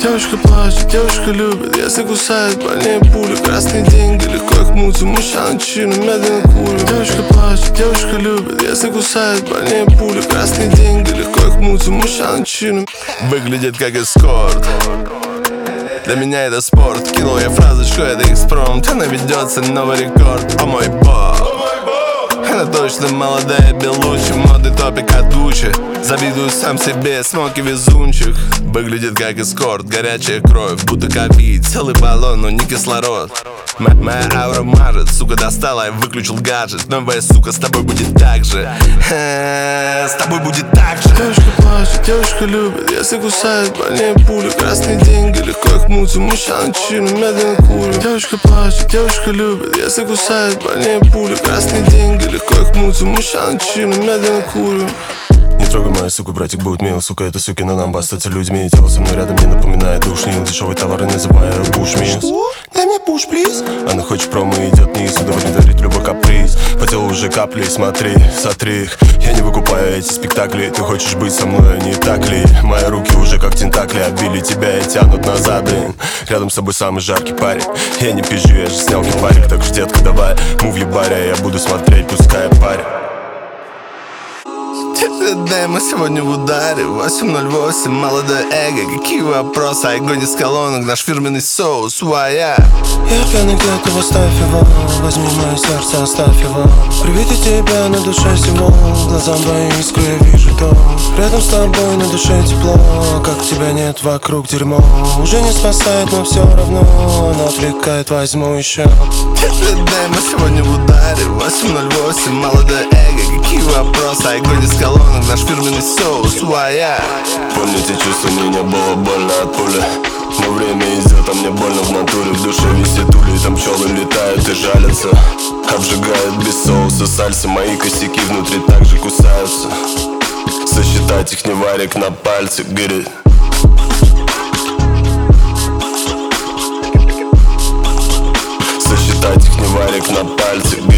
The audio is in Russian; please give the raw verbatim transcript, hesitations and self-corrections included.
Девушка плачет, девушка любит, если кусает, больнее пули. Красные деньги, легко их мутим, мужчина чину, медленно курим. Девушка плачет, девушка любит, если кусает, больнее пули. Красные деньги, легко их мутим, мужчина чину. Выглядит как эскорт, для меня это спорт. Кинул я фразочку, это экспромт. Она ведется новый рекорд, о мой бог. Она точно молодая, белучи, модный топик от Гуччи. Завидую сам себе, смоки везунчик. Выглядит как эскорт, горячая кровь, будто ковид. Целый баллон, но не кислород. М- Моя аура мажет, сука достала, я выключил гаджет. Новая сука, с тобой будет так же. Ха-ха, с тобой будет так же. Девушка плачет, девушка любит, если кусает, больнее пули. Красные деньги, легко их мутим, мужчина чину, медленно курим. Девушка плачет, девушка любит, если кусает, больнее пули. Красные деньги, легко их мутим, мужчина чину, медленно курим. Не трогай мою суку, братик будет мил. Сука, это сукина нам остаться людьми. Тело со мной рядом не напоминает душнил. Дешевый товар, называю пуш минус. Дай мне пуш, плиз. Она хочет промо, идет вниз, удовлетворить любой каприз. По телу уже капли, смотри, сотри их. Я не выкупаю эти спектакли. Ты хочешь быть со мной, а не так ли? Мои руки уже как тентакли обвили тебя и тянут назад, блин. Рядом с собой самый жаркий парень. Я не пизжу, я же снял кипарик. Так что, детка, давай, мув ебаря. Я буду смотреть, пускай парень. Да, мы сегодня в ударе. Восемь ноль восемь, молодое эго. Какие вопросы, огонь из колонок. Наш фирменный соус, вая. Я пьяный где-то, оставь его. Возьми мое сердце, оставь его. При виде тебя на душе всего. Глазам твои искры, я вижу то. Рядом с тобой на душе тепло. Как тебя нет, вокруг дерьмо. Уже не спасает, но все равно. Она отвлекает, возьму еще. Да, мы сегодня в ударе. Восемь ноль восемь, молодое эго. Какие вопросы, огонь из колонок. Наш фирменный соус, вая. Помню те чувства, мне не было больно от пули. Но время идет, а мне больно в натуре. В душе висит ули, там пчелы летают и жалятся. Обжигают без соуса сальса. Мои косяки внутри также кусаются. Сосчитать их не варик на пальце, говорит. Сосчитать их не варик на пальце.